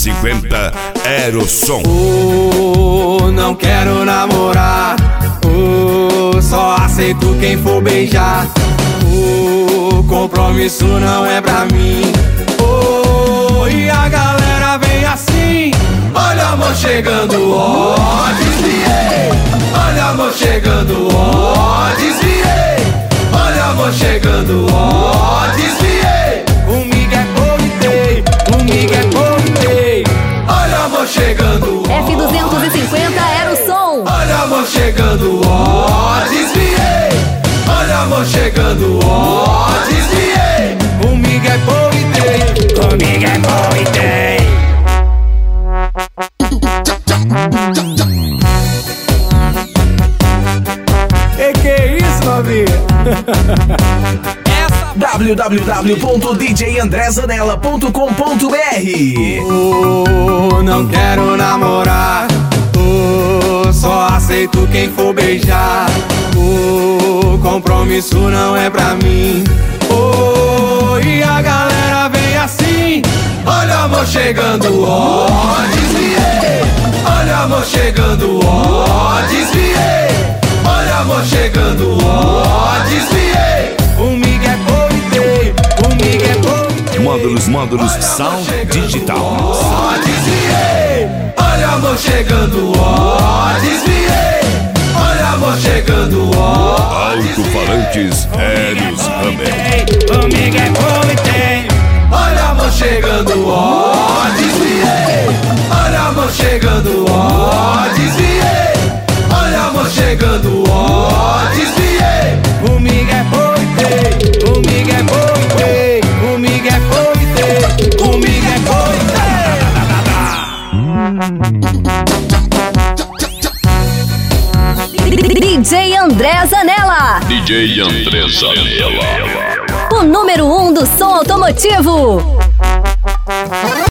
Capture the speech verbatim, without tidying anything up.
cinquenta era o som. Oh, não quero namorar. Oh, só aceito quem for beijar. Oh, compromisso não é pra mim. Oh, e a galera vem assim. Olha amor chegando, ó, oh, desviei. Olha amor chegando, ó, oh, desviei. Olha amor chegando, ó, oh, desviei. Comigo é comitê, comigo é comitê. Olha amor chegando, ó, F duzentos e cinquenta era o som. olha amor chegando, ó, oh, desviei. Olha amor chegando, ó, oh, desviei. Comigo é comitê, comigo é comitê. E que isso, novinha? w w w ponto d j andré zanella ponto com ponto b r. Oh, não quero namorar. Oh, só aceito quem for beijar. Oh, compromisso não é pra mim. Oh, e a galera vem assim. Olha amor chegando, ó, oh, desviei. Olha amor chegando, ó, oh, desviei. Olha amor chegando, ó, oh, desviei. Comigo é comitê, comigo é comitê. Módulos, módulos, sound digital. Ó, oh, desviei. Olha amor chegando, ó, oh, desviei. Olha amor chegando, ó, oh, Alto-falantes Helios Hammer. comigo é comitê. Olha amor chegando, ó, oh, desviei. Olha amor chegando, ó, oh, desviei. Olha amor chegando, ó, oh, desviei. Comigo é comitê, comigo é comitê, comigo é comitê, comigo é comitê. D J André Zanella, D J André Zanella, o número um do som automotivo.